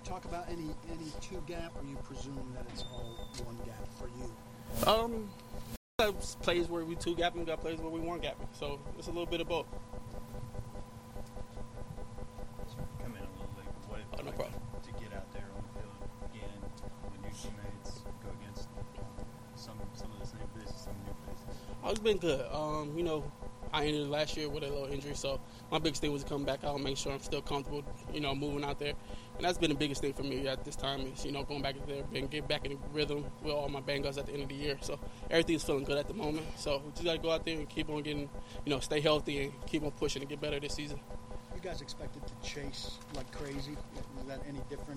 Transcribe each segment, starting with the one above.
talk about any two gap, or you presume that it's all one gap for you? Got plays where we two gapping, got plays where we one gapping. So it's a little bit of both. Come in a little late. What No problem. to get out there on the field again with new teammates, go against some of the same faces, some new faces? It's been good. I ended last year with a little injury, so my biggest thing was to come back out and make sure I'm still comfortable, moving out there. And that's been the biggest thing for me at this time is, going back there and get back in the rhythm with all my Bengals at the end of the year. So everything's feeling good at the moment. So we just got to go out there and keep on getting, stay healthy and keep on pushing and get better this season. You guys expected to chase like crazy? Is that any different?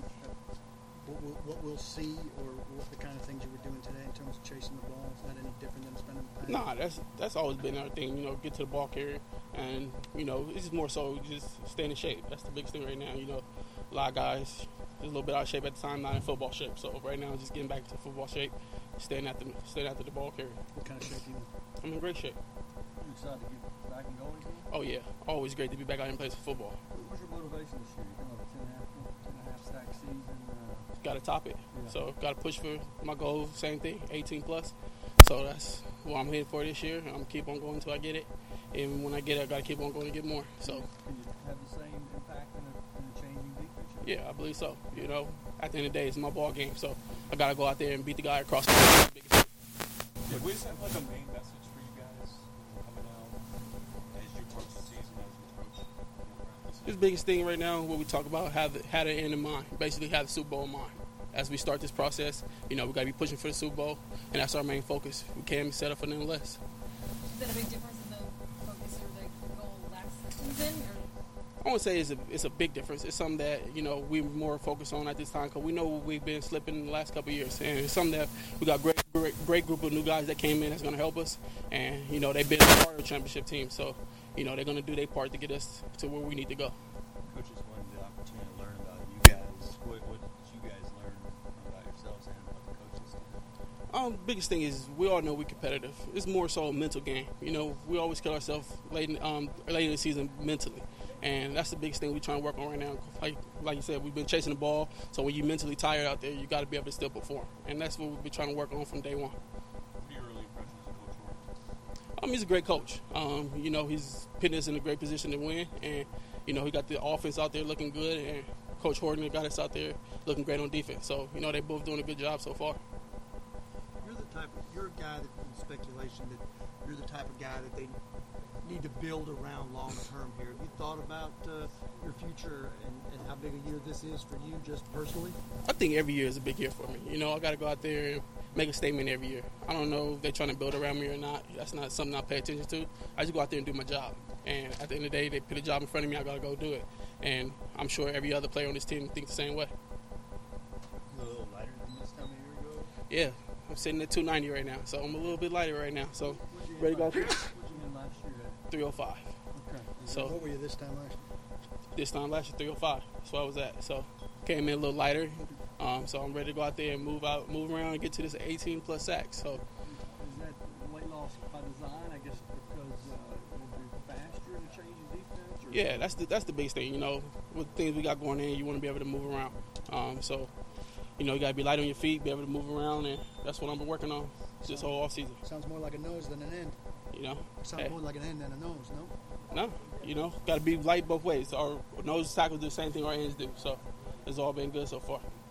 What we'll see, or what the kind of things you were doing today in terms of chasing the ball, is that any different than it's been in the past? Nah, that's always been our thing, get to the ball carrier. And, it's just more so just staying in shape. That's the biggest thing right now. A lot of guys just a little bit out of shape at the time, not in football shape. So right now, just getting back to football shape, staying after the ball carrier. What kind of shape are you in? I'm in great shape. You excited to get back and going again? Oh, yeah. Always great to be back out and play some football. What's your motivation this year? You're going to 10.5 sack season. Got to top it. Yeah. So got to push for my goal, same thing, 18 plus. So that's what I'm heading for this year. I'm going to keep on going until I get it. And when I get it, I got to keep on going to get more. So can you have the same impact in a changing defense? Yeah, I believe so. At the end of the day, it's my ball game. So I got to go out there and beat the guy across the field. Did Wiz have like a main message for you guys coming out as you approach the season, as you approach practice? His biggest thing right now, what we talk about, had the end in mind. Basically, have the Super Bowl in mind. As we start this process, we got to be pushing for the Super Bowl, and that's our main focus. We can't set up for nothing less. Is that a big difference in the focus or the goal last season? I won't say it's a big difference. It's something that, we're more focused on at this time because we know we've been slipping in the last couple of years. And it's something that we got great group of new guys that came in that's going to help us. And, they've been a part of the championship team. So, they're going to do their part to get us to where we need to go. Coaches wanted the opportunity to learn about you guys. What did you guys learn about yourselves and about the coaches? Biggest thing is we all know we're competitive. It's more so a mental game. We always kill ourselves late in the season mentally. And that's the biggest thing we're trying to work on right now. Like you said, we've been chasing the ball. So when you're mentally tired out there, you got to be able to still perform. And that's what we've been trying to work on from day one. What are your early impressions of Coach Horton? He's a great coach. He's putting us in a great position to win. And, he got the offense out there looking good. And Coach Horton got us out there looking great on defense. So, they're both doing a good job so far. You're a guy that, in speculation, that you're the type of guy that they need to build around long term here. Have you thought about your future and how big a year this is for you just personally? I think every year is a big year for me. I got to go out there and make a statement every year. I don't know if they're trying to build around me or not. That's not something I pay attention to. I just go out there and do my job. And at the end of the day, they put a job in front of me, I got to go do it. And I'm sure every other player on this team thinks the same way. A little lighter than this time a year ago? Yeah, I'm sitting at 290 right now, so I'm a little bit lighter right now. So, ready to go out there? What did you win last year at? 305. Okay. So What were you this time last year? this time last year, 305. That's where I was at. So came in a little lighter. So I'm ready to go out there and move around and get to this 18 plus sacks. So Is that weight loss by design? I guess because it'll be faster in a changing defense? Or yeah, that's the biggest thing. With things we got going in, you want to be able to move around. So you got to be light on your feet, be able to move around, and that's what I've been working on this whole off season. Sounds more like a nose than an end. Sounds more like an end than a nose, no? No, got to be light both ways. Our nose tackles do the same thing our ends do. So it's all been good so far.